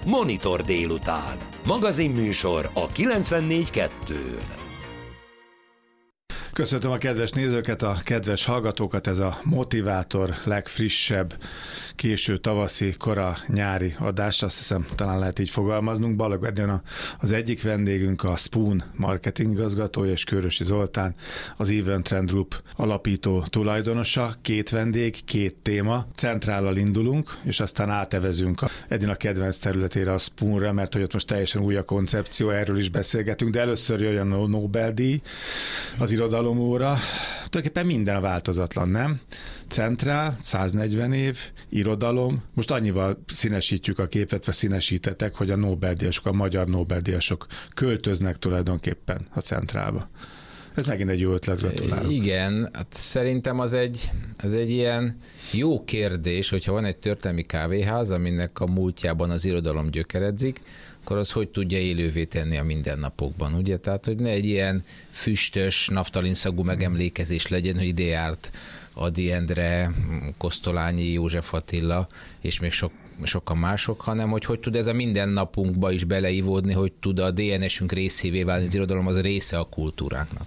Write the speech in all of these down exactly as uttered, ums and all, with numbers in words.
Monitor délután. Magazinműsor a kilencvennégy kettő. Köszöntöm a kedves nézőket, a kedves hallgatókat, ez a Motivátor legfrissebb, késő tavaszi, kora nyári adás, azt hiszem talán lehet így fogalmaznunk. Balog Edén az egyik vendégünk, a Spoon marketing igazgatója, és Kőrösi Zoltán, az Event Trend Group alapító tulajdonosa. Két vendég, két téma, centrállal indulunk, és aztán átevezünk a Edén a kedvenc területére, a Spoonra, mert hogy ott most teljesen új a koncepció, erről is beszélgetünk, de először jöjjön a Nobel-díj, az irodalom óra. Tulajdonképpen minden változatlan, nem? Centrál, száznegyven év, irodalom. Most annyival színesítjük a képet, vagy színesítetek, hogy a Nobel-díjasok, a magyar Nobel-díjasok költöznek tulajdonképpen a Centrálba. Ez megint egy jó ötlet, gratulálok. Igen, hát szerintem az egy, az egy ilyen jó kérdés, hogyha van egy történelmi kávéház, aminek a múltjában az irodalom gyökeredzik, akkor az hogy tudja élővé tenni a mindennapokban, ugye? Tehát, hogy ne egy ilyen füstös, naftalinszagú megemlékezés legyen, hogy ide járt Ady Endre, Kosztolányi, József Attila, és még sok, sokan mások, hanem hogy hogy tud ez a mindennapunkba is beleivódni, hogy tud a dé en es-ünk részévé válni, az irodalom az része a kultúránknak.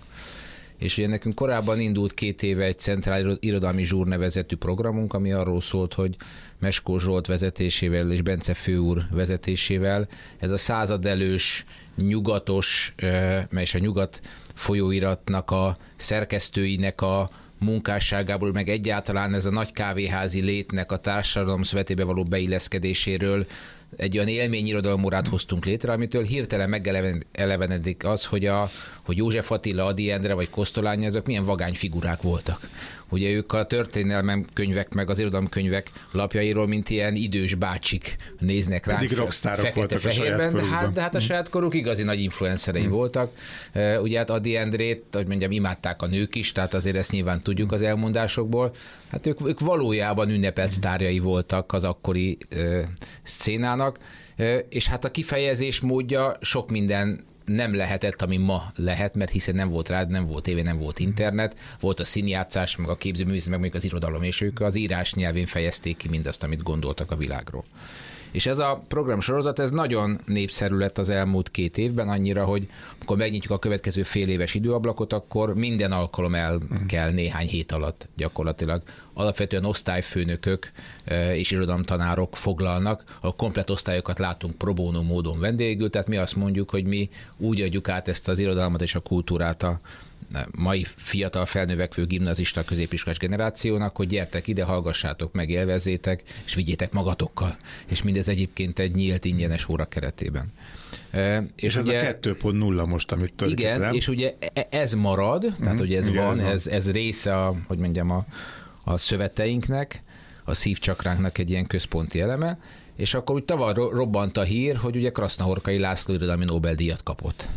És ugye nekünk korábban indult két éve egy Centrál Irodalmi Zsúr nevezetű programunk, ami arról szólt, hogy Meskó Zsolt vezetésével és Bence főúr vezetésével ez a századelős, nyugatos, és a Nyugat folyóiratnak a szerkesztőinek a munkásságából, meg egyáltalán ez a nagy kávéházi létnek a társadalom szövetébe való beilleszkedéséről egy olyan élményirodalomórát hoztunk létre, amitől hirtelen megelevenedik az, hogy, a, hogy József Attila, Ady Endre vagy Kosztolányi, azok milyen vagány figurák voltak. Ugye ők a történelem könyvek, meg az irodalomkönyvek lapjairól, mint ilyen idős bácsik néznek ránk. Eddig rockstárok voltak a saját de korukban. hát, de hát a saját koruk igazi nagy influencerei hmm. voltak. Ugye hát Ady Endrét, hogy mondjam, imádták a nők is, tehát azért ezt nyilván tudjuk az elmondásokból. Hát ők, ők valójában ünnepelt sztárjai voltak az akkori uh, szcénának, uh, és hát a kifejezés módja sok minden nem lehetett, ami ma lehet, mert hiszen nem volt rád, nem volt tévé, nem volt internet, volt a színjátszás, meg a képzőművészet, meg még az irodalom, és ők az írás nyelvén fejezték ki mindazt, amit gondoltak a világról. És ez a programsorozat, ez nagyon népszerű lett az elmúlt két évben, annyira, hogy amikor megnyitjuk a következő fél éves időablakot, akkor minden alkalom el kell néhány hét alatt gyakorlatilag. Alapvetően osztályfőnökök és irodalomtanárok foglalnak, a komplett osztályokat látunk pro bono módon vendégül, tehát mi azt mondjuk, hogy mi úgy adjuk át ezt az irodalmat és a kultúrát a mai fiatal felnövekvő gimnazista középiskolás generációnak, hogy gyertek ide, hallgassátok meg, élvezzétek, és vigyétek magatokkal. És mindez egyébként egy nyílt, ingyenes óra keretében. És, és ez ugye, a kettő pont nulla most, amit törik. Igen, nem? És ugye ez marad, mm-hmm. tehát hogy ez igen, van, ez, ez, ez része a, hogy mondjam, a, a szöveteinknek, a szívcsakránknak egy ilyen központi eleme, és akkor úgy tavaly robbant a hír, hogy ugye Krasznahorkai László irodalmi Nobel-díjat kapott.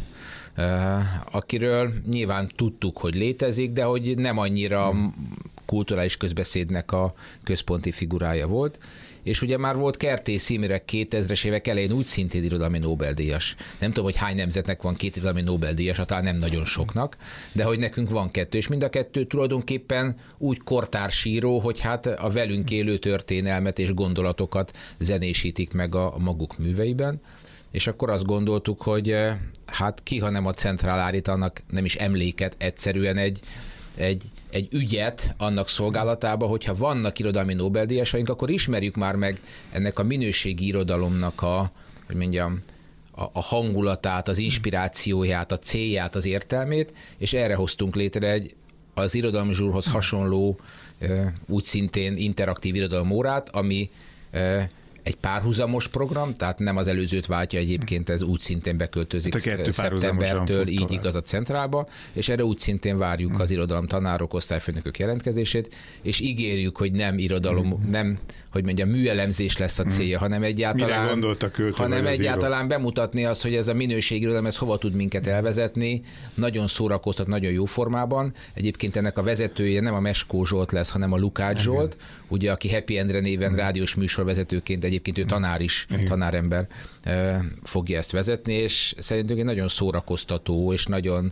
Uh, akiről nyilván tudtuk, hogy létezik, de hogy nem annyira kulturális közbeszédnek a központi figurája volt. És ugye már volt Kertész Imre kétezres évek elején úgy szintén irodalmi Nobel-díjas. Nem tudom, hogy hány nemzetnek van két irodalmi Nobel-díjas, talán nem nagyon soknak, de hogy nekünk van kettő, és mind a kettő tulajdonképpen úgy kortársíró, hogy hát a velünk élő történelmet és gondolatokat zenésítik meg a, a maguk műveiben. És akkor azt gondoltuk, hogy hát ki, hanem a Centrál állít annak nem is emléket, egyszerűen egy, egy, egy ügyet annak szolgálatába, hogyha vannak irodalmi Nobel-díjasaink, akkor ismerjük már meg ennek a minőségi irodalomnak a, hogy mondjam, a, a hangulatát, az inspirációját, a célját, az értelmét, és erre hoztunk létre egy az irodalmi zsúrhoz hasonló, úgy szintén interaktív irodalomórát, ami egy párhuzamos program, tehát nem az előzőt váltja, egyébként ez úgy szintén beköltözik szeptembertől, így igaz a Centrálba, és erre úgy szintén várjuk az irodalomtanárok, osztályfőnökök jelentkezését, és ígérjük, hogy nem irodalom, nem, hogy mondjam, műelemzés lesz a célja, hanem egyáltalán, hanem egyáltalán bemutatni azt, hogy ez a minőségi irodalom, ez hova tud minket elvezetni, nagyon szórakoztat, nagyon jó formában. Egyébként ennek a vezetője nem a Meskó Zsolt lesz, hanem a Lukács Zsolt, ugye, aki Happy Endre néven rádiós műsorvezetőként, egyébként ő tanár is, igen. tanárember fogja ezt vezetni, és szerintünk egy nagyon szórakoztató és nagyon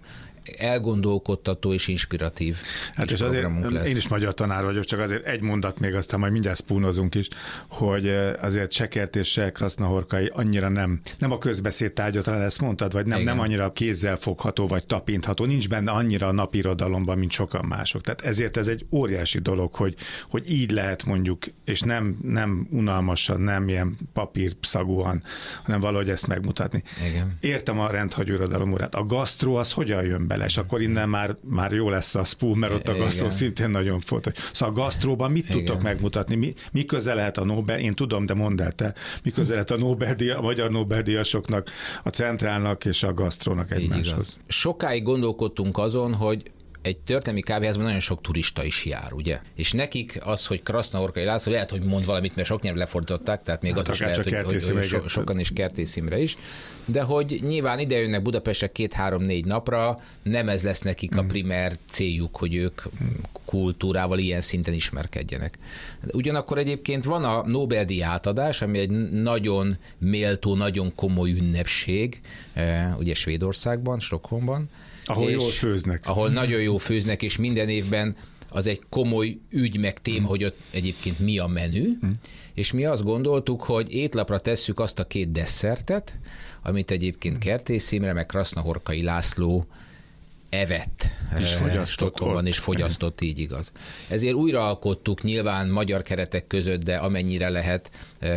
elgondolkodtató és inspiratív hát és azért lesz. Én is magyar tanár vagyok, csak azért egy mondat még, aztán majd mindjárt spúnozunk is, hogy azért se Kert és se Krasznahorkai annyira nem, nem a közbeszéd tárgya, talán ezt mondtad, vagy nem, nem annyira kézzel fogható, vagy tapintható, nincs benne annyira a napirodalomban, mint sokan mások. Tehát ezért ez egy óriási dolog, hogy, hogy így lehet mondjuk, és nem, nem unalmasan, nem ilyen papírszagúan, hanem valahogy ezt megmutatni. Igen. Értem a rendhagyó irodalom órát. A gasztró az hogyan jön bele, és akkor innen már, már jó lesz a spoon, mert ott a gasztró szintén nagyon fontos. Szóval a gasztróban mit Igen. tudtok megmutatni? Mi, mi köze lehet a Nobel, én tudom, de mondd el te, mi köze lehet a, Nobel-díj, a magyar Nobel-díjasoknak, a centrálnak és a gasztrónak egymáshoz? Sokáig gondolkodtunk azon, hogy egy történelmi kávéházban nagyon sok turista is jár, ugye? És nekik az, hogy Krasznahorkai László, lehet, hogy mond valamit, mert sok nyelv lefordították, tehát még hát az is lehet, hogy, hogy, hogy so, sokan is Kertész Imre is, de hogy nyilván ide jönnek Budapestre két-három-négy napra, nem ez lesz nekik a primer céljuk, hogy ők kultúrával ilyen szinten ismerkedjenek. Ugyanakkor egyébként van a Nobel-díj átadás, ami egy nagyon méltó, nagyon komoly ünnepség, ugye Svédországban, Stockholmban, ahol jól főznek. Ahol nagyon jó főznek, és minden évben az egy komoly ügy meg téma, mm. hogy ott egyébként mi a menü, mm. és mi azt gondoltuk, hogy étlapra tesszük azt a két desszertet, amit egyébként Kertész Imre, meg Krasznahorkai László evett és fogyasztott, van, és fogyasztott, így igaz. Ezért újraalkottuk nyilván magyar keretek között, de amennyire lehet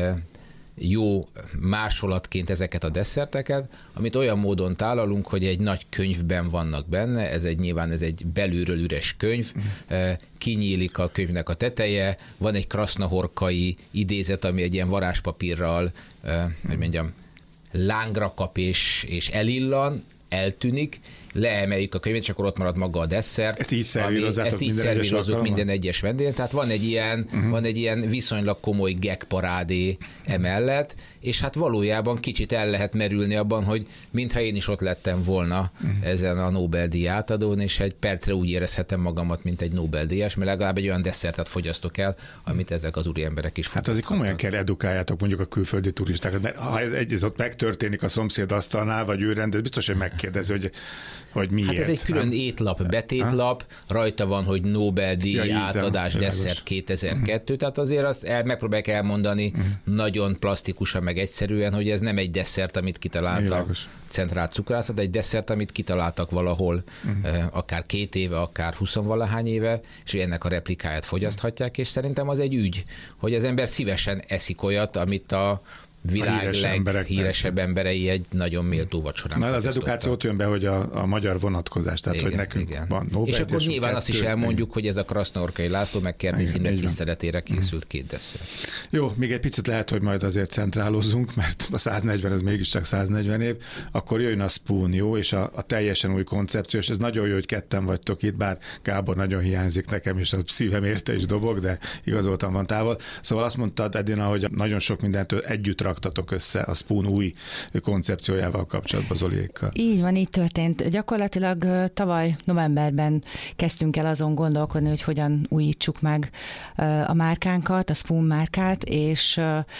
jó másolatként ezeket a desszerteket, amit olyan módon tálalunk, hogy egy nagy könyvben vannak benne, ez egy nyilván ez egy belülről üres könyv, kinyílik a könyvnek a teteje, van egy krasznahorkai idézet, ami egy ilyen varázspapírral, hogy mondjam, lángra kap és, és elillan, eltűnik, leemeljük a könyvet, és akkor ott marad maga a desszert. Ezt így szervírozzátok Ezt így szervírozunk minden egyes vendégen, tehát van egy ilyen, uh-huh. van egy ilyen viszonylag komoly gag parádé emellett, és hát valójában kicsit el lehet merülni abban, hogy mintha én is ott lettem volna uh-huh. ezen a Nobel-díj átadón, és egy percre úgy érezhetem magamat, mint egy Nobel-díjas, mert legalább egy olyan desszertet fogyasztok el, amit ezek az úri emberek is hát azért komolyan kell edukáljátok mondjuk a külföldi turistákat, mert ha ez egy, ez ott megtörténik a szomszéd asztalnál, vagy ő rendez, biztos, hogy megkérdezi, hogy hogy miért. Hát ez egy külön nem? étlap, betétlap, ha? rajta van, hogy Nobel-díj ja, átadás, desszert kétezer-kettő, uh-huh. tehát azért azt el, megpróbálják elmondani uh-huh. nagyon plastikusan, meg egyszerűen, hogy ez nem egy desszert, amit kitaláltak centrált cukrászat, egy desszert, amit kitaláltak valahol, uh-huh. akár két éve, akár huszonvalahány éve, és ennek a replikáját fogyaszthatják, és szerintem az egy ügy, hogy az ember szívesen eszik olyat, amit a világ leghíresebb emberei egy nagyon méltó vacsorán. Na, az edukáció ott jön be, hogy a, a magyar vonatkozás, tehát igen, hogy nekünk igen. van Nobel. És akkor nyilván kettő, azt is elmondjuk, igen. hogy ez a Krasznahorkai László meg Kertész Imre tiszteletére készült két desszert. Jó, még egy picit lehet, hogy majd azért centrálózzunk, mert a száznegyven, ez mégiscsak száznegyven év, akkor jöjjön a Spoon, jó, és a, a teljesen új koncepció, és ez nagyon jó, hogy ketten vagytok itt, bár Gábor nagyon hiányzik nekem, és a szívem érte is dobog, de igazoltan van távol. Szóval azt mondtad, Edina, hogy nagyon sok mindent együtt raktatok össze a Spoon új koncepciójával kapcsolatban Zoliékkal. Így van, így történt. Gyakorlatilag tavaly novemberben kezdtünk el azon gondolkodni, hogy hogyan újítsuk meg a márkánkat, a Spoon márkát, és,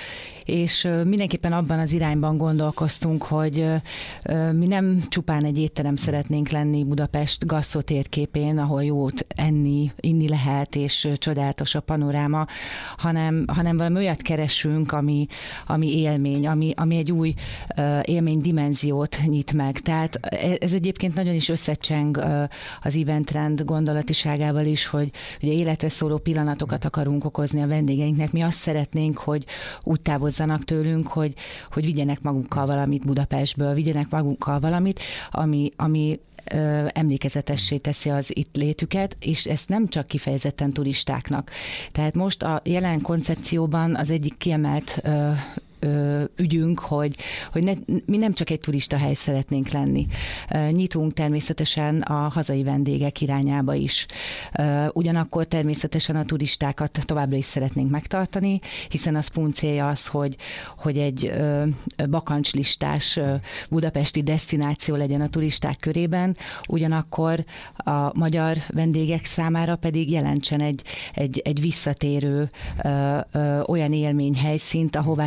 és mindenképpen abban az irányban gondolkoztunk, hogy mi nem csupán egy étterem szeretnénk lenni Budapest Gasszó térképén, ahol jót enni, inni lehet, és csodálatos a panoráma, hanem, hanem valami olyat keresünk, ami, ami élmény, ami, ami egy új uh, élménydimenziót nyit meg. Tehát ez egyébként nagyon is összecseng uh, az eventrend gondolatiságával is, hogy ugye életre szóló pillanatokat akarunk okozni a vendégeinknek. Mi azt szeretnénk, hogy úgy távozzanak tőlünk, hogy, hogy vigyenek magukkal valamit Budapestből, vigyenek magukkal valamit, ami, ami ö, emlékezetessé teszi az itt létüket, és ezt nem csak kifejezetten turistáknak. Tehát most a jelen koncepcióban az egyik kiemelt ö, ügyünk, hogy, hogy ne, mi nem csak egy turista hely szeretnénk lenni. Nyitunk természetesen a hazai vendégek irányába is. Ugyanakkor természetesen a turistákat továbbra is szeretnénk megtartani, hiszen a Spoon célja az, hogy, hogy egy bakancslistás budapesti desztináció legyen a turisták körében, ugyanakkor a magyar vendégek számára pedig jelentsen egy, egy, egy visszatérő olyan élményhelyszínt, ahová szívesen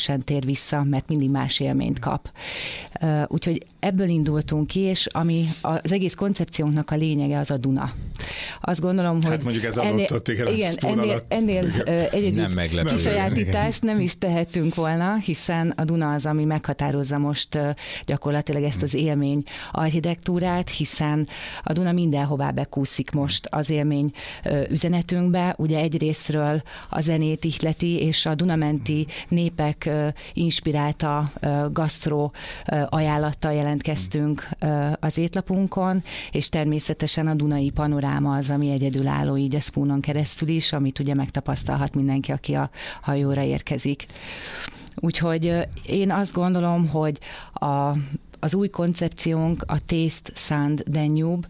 természetesen tér vissza, mert mindig más élményt kap. Úgyhogy ebből indultunk ki, és ami az egész koncepciónknak a lényege az a Duna. Azt gondolom, hogy hát mondjuk ez adott igen, igen, ennél, ennél egyedi kisajátítást nem is tehetünk volna, hiszen a Duna az, ami meghatározza most gyakorlatilag ezt az élmény architektúrát, hiszen a Duna mindenhová bekúszik most az élmény üzenetünkbe. Ugye egyrésztről a zenét ihleti, és a dunamenti népek inspirálta gasztró ajánlattal jelentkeztünk az étlapunkon, és természetesen a dunai panoráma az, ami egyedülálló így a Spoonon keresztül is, amit ugye megtapasztalhat mindenki, aki a hajóra érkezik. Úgyhogy én azt gondolom, hogy a, az új koncepciónk, a Taste Sound Danube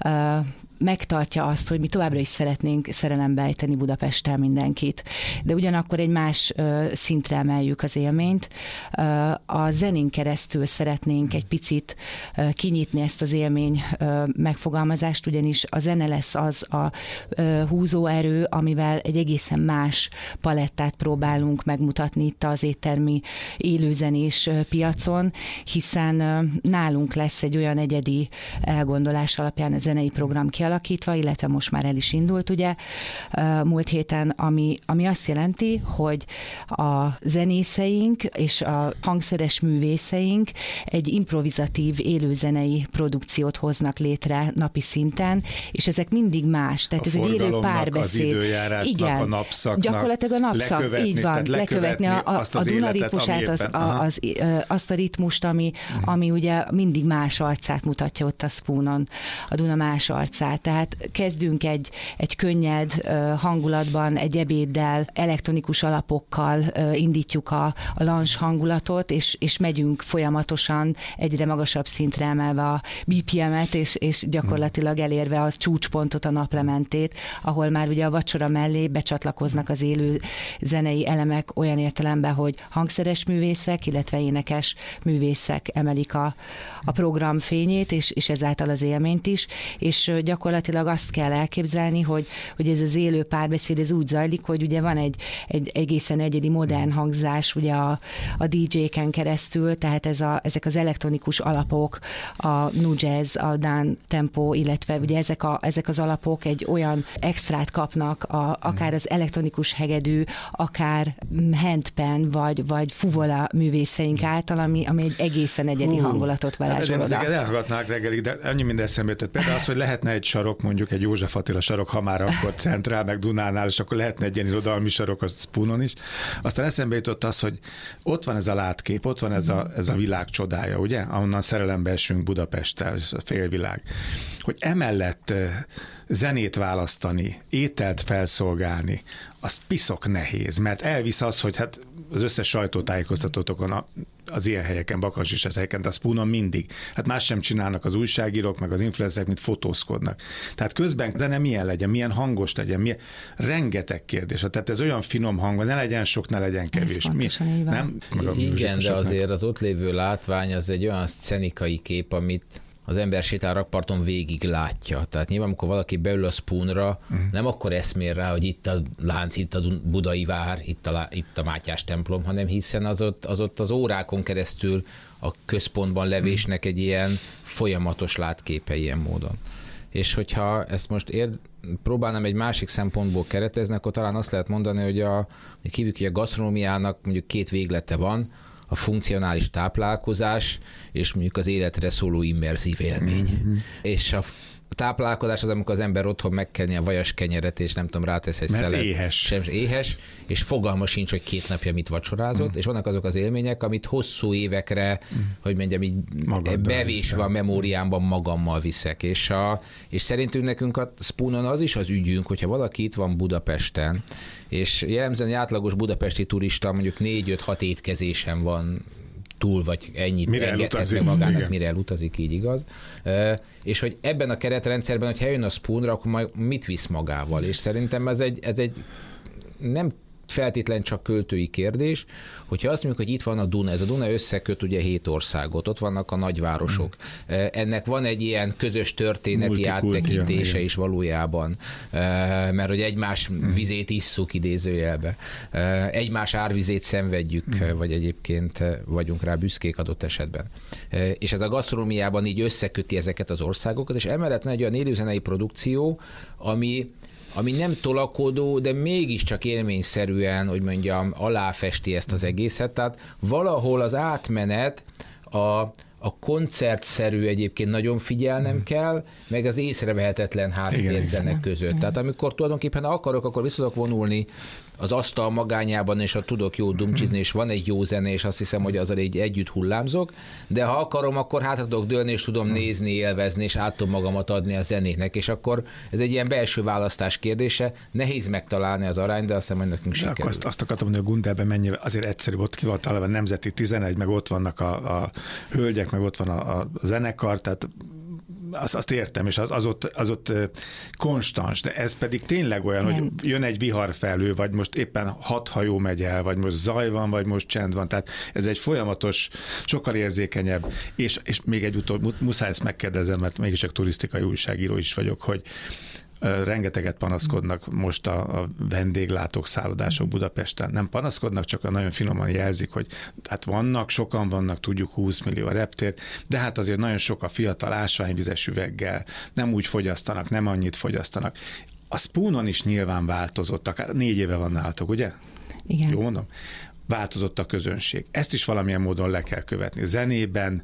megtartja azt, hogy mi továbbra is szeretnénk szerelembe ejteni Budapesten mindenkit. De ugyanakkor egy más ö, szintre emeljük az élményt. Ö, a zenén keresztül szeretnénk egy picit ö, kinyitni ezt az élmény ö, megfogalmazást, ugyanis a zene lesz az a ö, húzóerő, amivel egy egészen más palettát próbálunk megmutatni itt az éttermi élőzenés piacon, hiszen ö, nálunk lesz egy olyan egyedi elgondolás alapján a zenei program kialakítva, alakítva, illetve most már el is indult, ugye, múlt héten, ami, ami azt jelenti, hogy a zenészeink és a hangszeres művészeink egy improvizatív élőzenei produkciót hoznak létre napi szinten, és ezek mindig más. Tehát a ez egy élő párbeszéd. Az időjárásnak, igen, a napszaknak. Gyakorlatilag a napszak, lekövetni, így van, lekövetni a, a, a Duna ritmusát, az, a, az, azt a ritmust, ami, uh-huh. ami ugye mindig más arcát mutatja ott a Spoonon, a Duna más arcát. Tehát kezdünk egy, egy könnyed hangulatban, egy ebéddel, elektronikus alapokkal indítjuk a, a lunch hangulatot, és, és megyünk folyamatosan egyre magasabb szintre emelve a bé pé em-et, és, és gyakorlatilag elérve a csúcspontot, a naplementét, ahol már ugye a vacsora mellé becsatlakoznak az élő zenei elemek olyan értelemben, hogy hangszeres művészek, illetve énekes művészek emelik a, a program fényét, és, és ezáltal az élményt is, és gyakorlatilag gyakorlatilag azt kell elképzelni, hogy, hogy ez az élő párbeszéd, ez úgy zajlik, hogy ugye van egy, egy egészen egyedi modern hangzás ugye a, a dé dzséken keresztül, tehát ez a, ezek az elektronikus alapok, a nu jazz, a down tempo, illetve ugye ezek, a, ezek az alapok egy olyan extrát kapnak, a, akár az elektronikus hegedű, akár handpan, vagy, vagy fuvola művészeink által, ami, ami egy egészen egyedi Hú, hangulatot varázsol oda. Elhallgatnák reggelig, de annyi minden eszembe jutott. Például az, hogy lehetne egy sarok, mondjuk egy József Attila sarok, ha már akkor Centrál, meg Dunánál, és akkor lehetne egy ilyen irodalmi sarok a Spoonon is. Aztán eszembe jutott az, hogy ott van ez a látkép, ott van ez a, ez a világ csodája, ugye? Ahonnan szerelembe esünk Budapesttel, ez a félvilág. Hogy emellett zenét választani, ételt felszolgálni, az piszok nehéz, mert elvisz az, hogy hát az összes sajtótájékoztatótokon az ilyen helyeken, Bakars is helyeken, de a Spoonon mindig. Hát más sem csinálnak az újságírók, meg az influencerek, mint fotózkodnak. Tehát közben zene milyen legyen, milyen hangos legyen, milyen... rengeteg kérdés. Tehát ez olyan finom hang, ne legyen sok, ne legyen kevés. Mi? Nem? Igen, de azért az ott lévő látvány az egy olyan szcenikai kép, amit az ember sétál rakparton végig látja. Tehát nyilván, amikor valaki beül a Spoonra, uh-huh. nem akkor eszmél rá, hogy itt a Lánc, itt a Budai vár, itt a, itt a Mátyás templom, hanem hiszen az ott, az ott az órákon keresztül a központban levésnek egy ilyen folyamatos látképe ilyen módon. És hogyha ezt most ér, próbálnám egy másik szempontból keretezni, akkor talán azt lehet mondani, hogy a, kívül, hogy a gasztronómiának mondjuk két véglete van, a funkcionális táplálkozás, és mondjuk az életre szóló immerzív élmény. Mm-hmm. És a táplálkozás az, amikor az ember otthon megkenni a vajas kenyeret, és nem tudom, rátesz egy Mert szelet. éhes. Sem, éhes, és fogalma sincs, hogy két napja mit vacsorázott, mm. és vannak azok az élmények, amit hosszú évekre, mm. hogy mondjam, így bevésve a memóriámban magammal viszek. És, a, és szerintünk nekünk a Spoonon az is az ügyünk, hogyha valaki itt van Budapesten, és jellemzően átlagos budapesti turista mondjuk négy-öt-hat étkezésen van túl, vagy ennyit mire engedhetne magának, igen. mire elutazik, így igaz. És hogy ebben a keretrendszerben, hogyha eljön a Spoonra, akkor majd mit visz magával? És szerintem ez egy, ez egy nem feltétlen csak költői kérdés, hogyha azt mondjuk, hogy itt van a Duna, ez a Duna összeköt ugye hét országot, ott vannak a nagyvárosok. Mm. Ennek van egy ilyen közös történeti áttekintése is valójában, mert hogy egymás mm. vizét isszuk idézőjelbe. Egymás árvizét szenvedjük, mm. vagy egyébként vagyunk rá büszkék adott esetben. És ez a gasztronómiában így összeköti ezeket az országokat, és emellett van egy olyan élőzenei produkció, ami ami nem tolakodó, de mégiscsak élményszerűen, hogy mondjam, aláfesti ezt az egészet. Tehát valahol az átmenet a, a koncertszerű egyébként nagyon figyelnem mm. kell, meg az észrevehetetlen háttérzenek között. Tehát amikor tulajdonképpen akarok, akkor vissza tudok vonulni az asztal magányában, és ha tudok jó dumcsizni, és van egy jó zene, és azt hiszem, hogy azzal így együtt hullámzok, de ha akarom, akkor hátra tudok dőlni, és tudom nézni, élvezni, és át tudom magamat adni a zenének, és akkor ez egy ilyen belső választás kérdése, nehéz megtalálni az arányt, de azt hiszem, hogy nekünk sikerül. Akkor azt, azt akartam mondani, hogy a Gundelben mennyi, azért egyszerűbb, ott ki volt találva a Nemzeti tizenegy, meg ott vannak a, a hölgyek, meg ott van a, a zenekar, tehát Azt, azt értem, és az, az, ott, az ott konstans, de ez pedig tényleg olyan, nem. hogy jön egy viharfelhő, vagy most éppen hat hajó megy el, vagy most zaj van, vagy most csend van, tehát ez egy folyamatos, sokkal érzékenyebb, és, és még egy utol, muszáj ezt megkérdezem, mert mégis csak turisztikai újságíró is vagyok, hogy rengeteget panaszkodnak most a, a vendéglátók, szállodások Budapesten. Nem panaszkodnak, csak nagyon finoman jelzik, hogy hát vannak, sokan vannak, tudjuk húsz millió a reptér, de hát azért nagyon sok a fiatal ásványvizes üveggel, nem úgy fogyasztanak, nem annyit fogyasztanak. A Spoonon is nyilván változott, akár négy éve van nálatok, ugye? Igen. Jó mondom? Változott a közönség. Ezt is valamilyen módon le kell követni. Zenében,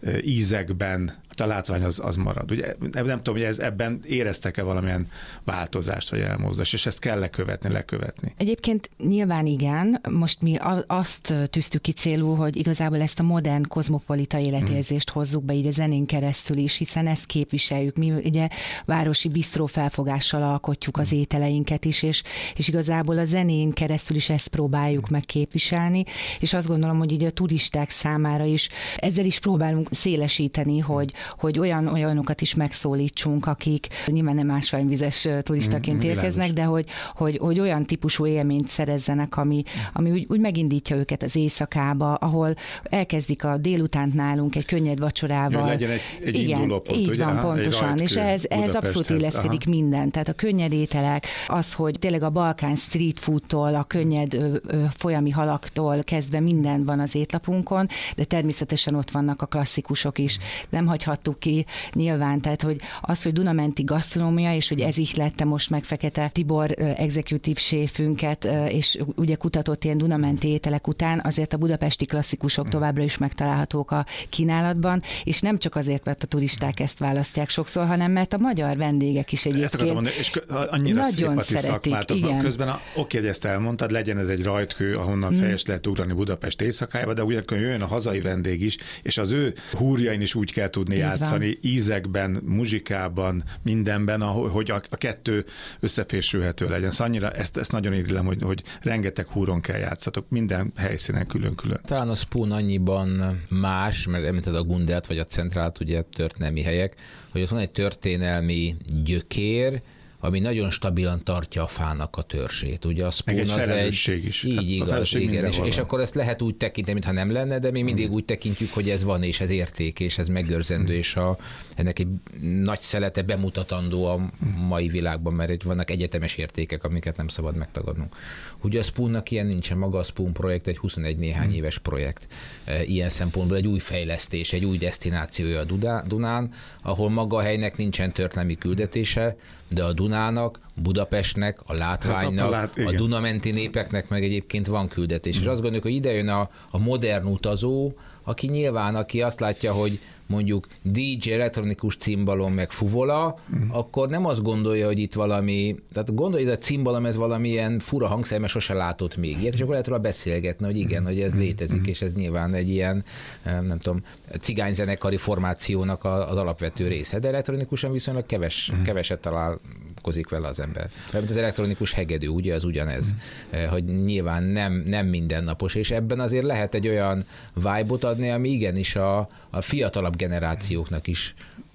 ízekben, a látvány az, az marad. Ugye, nem, nem tudom, hogy ez, ebben éreztek-e valamilyen változást, vagy elmozdást, és ezt kell lekövetni, lekövetni. Egyébként nyilván igen. Most mi azt tűztük ki célul, hogy igazából ezt a modern, kozmopolita életérzést hmm. hozzuk be így a zenén keresztül is, hiszen ezt képviseljük. Mi ugye városi bisztró felfogással alkotjuk az ételeinket is, és, és igazából a zenén keresztül is ezt próbáljuk hmm. meg képviselni, és azt gondolom, hogy így a turisták számára is ezzel is próbálunk szélesíteni, hogy, hogy olyan olyanokat is megszólítsunk, akik nyilván nem ásványvizes turistaként mm, érkeznek, de hogy, hogy, hogy olyan típusú élményt szerezzenek, ami, ami úgy, úgy megindítja őket az éjszakába, ahol elkezdik a délutánt nálunk egy könnyed vacsorával. Jó, legyen egy, egy igen, indulópont, így ugye? van, aha, pontosan, és ehhez, ehhez abszolút illeszkedik aha. minden. Tehát a könnyed ételek, az, hogy tényleg a Balkán street foodtól, a könnyed ö, ö, folyami halaktól kezdve minden van az étlapunkon, de természetesen ott vannak a klasszikusok is. Nem hagyhattuk ki nyilván, tehát hogy az, hogy Dunamenti gasztronómia, és hogy ez ihlette most meg Fekete Tibor executive séfünket, és ugye kutatott ilyen Dunamenti ételek után, azért a budapesti klasszikusok továbbra is megtalálhatók a kínálatban, és nem csak azért, mert a turisták ezt választják sokszor, hanem mert a magyar vendégek is egyébként ezt akartam mondani, és annyira szép a ti szakmátok. Közben a, oké, hogy ezt elmondtad, legyen ez egy rajtkő, ahonnan mm. fejest lehet ugrani Budapest éjszakájába, de ugyanakkor jöjjön a hazai vendég is, és az ő húrjain is úgy kell tudni így játszani, van. Ízekben, muzsikában, mindenben, hogy a, a kettő összefésülhető legyen. Szóval annyira ezt, ezt nagyon irigylem, hogy, hogy rengeteg húron kell játszatok, minden helyszínen külön-külön. Talán a Spoon annyiban más, mert említed a Gundelt vagy a Centrált, ugye történelmi helyek, hogy ott van egy történelmi gyökér, ami nagyon stabilan tartja a fának a törzsét. Ugye a Spoon egy az egy... is. Így hát igaz, igen. És, és akkor ezt lehet úgy tekinteni, mintha nem lenne, de mi mindig mm. úgy tekintjük, hogy ez van, és ez érték, és ez megőrzendő, mm. és a, ennek egy nagy szelete bemutatandó a mai világban, mert vannak egyetemes értékek, amiket nem szabad megtagadnunk. Ugye a Spoonnak ilyen nincsen, maga a Spoon projekt egy huszonegy néhány mm. éves projekt. Ilyen szempontból egy új fejlesztés, egy új desztinációja a Dunán, ahol maga a helynek nincsen történelmi küldetése, de a Dunának, Budapestnek, a látványnak, hát a, lát, a Dunamenti népeknek meg egyébként van küldetés. Mm. És azt gondoljuk, hogy ide jön a, a modern utazó, aki nyilván, aki azt látja, hogy mondjuk dé dzsé, elektronikus cimbalom, meg fuvola, mm. akkor nem azt gondolja, hogy itt valami, tehát gondolja, hogy a cimbalom ez valamilyen fura hangszer, mert sose látott még ilyet, és akkor lehet róla beszélgetni, hogy igen, mm. hogy ez létezik, mm. és ez nyilván egy ilyen, nem tudom, cigányzenekari formációnak az alapvető része, de elektronikusan viszonylag keves, mm. keveset találkozik vele az ember. Mert az elektronikus hegedű, ugye, az ugyanez, mm. hogy nyilván nem, nem mindennapos, és ebben azért lehet egy olyan vibe-ot adni, ami igenis a, a fiatalabb generációknak is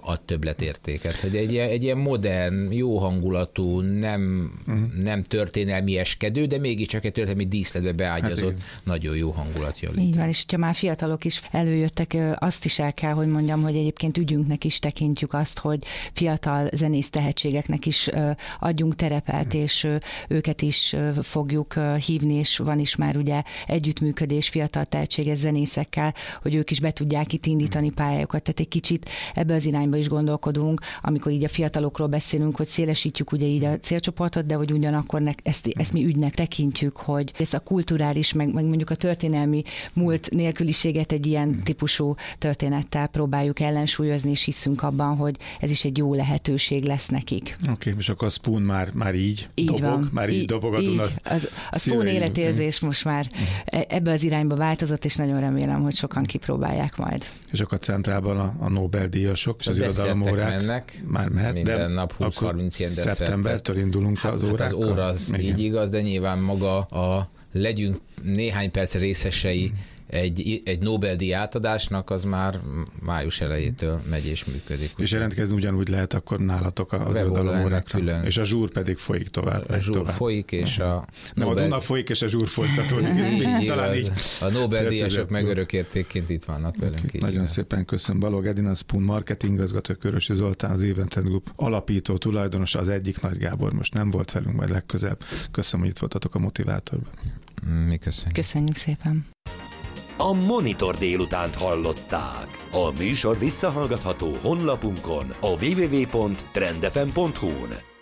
ad többletértéket. Hogy egy, egy ilyen modern, jó hangulatú, nem, uh-huh. nem történelmieskedő, de mégiscsak egy történelmi díszletbe beágyazott, hát nagyon jó hangulat jön. Így van, és ha már fiatalok is előjöttek, azt is el kell, hogy mondjam, hogy egyébként ügyünknek is tekintjük azt, hogy fiatal zenész tehetségeknek is adjunk terepet, uh-huh. és őket is fogjuk hívni, és van is már ugye együttműködés fiatal tehetséges zenészekkel, hogy ők is be tudják itt indítani pályájukat. Tehát egy kicsit ebbe az irányba is gondolkodunk, amikor így a fiatalokról beszélünk, hogy szélesítjük ugye így a célcsoportot, de hogy ugyanakkor ne, ezt, ezt mi ügynek tekintjük, hogy ez a kulturális, meg, meg mondjuk a történelmi múlt nélküliséget egy ilyen típusú történettel próbáljuk ellensúlyozni, és hiszünk abban, hogy ez is egy jó lehetőség lesz nekik. Oké, okay, és akkor a Spoon már, már így, így dobog, van. már így, így dobog a így. Duna. Az, a Spoon életérzés most már ebbe az irányba változott, és nagyon remélem, hogy sokan kipróbálják majd. És akkor a centrálban a, a Nobel-díjasok és az irodalomórák mennek, már mehet, minden de nap húsz-harminc ilyen desszert. Szeptembertől indulunk hát, az órákkal. Hát az óra az így igaz, de nyilván maga a legyünk néhány perc részesei mm. egy, egy Nobel-díj átadásnak, az már május elejétől megy és működik. És jelentkezni ugyanúgy lehet akkor nálatok az irodalomórákra. És a zsúr pedig folyik tovább. A zsúr tovább. folyik, és a Nem, Nobel... a Duna folyik, és a zsúr folytatódik. Ez még talán így. A Nobel-díjasok megörökértékként itt vannak velünk. Okay. Nagyon igen. szépen köszönöm. Balog Edina, Spoon marketing igazgató, Körösi Zoltán, az Event Group alapító tulajdonosa, az egyik, Nagy Gábor most nem volt velünk, majd legközelebb. Köszönöm, hogy itt voltatok a Motivátorban. Mi köszönjük. Köszönjük szépen. A Monitor délutánt hallották. A műsor visszahallgatható honlapunkon, a double-u double-u double-u pont trend f m pont hu-n.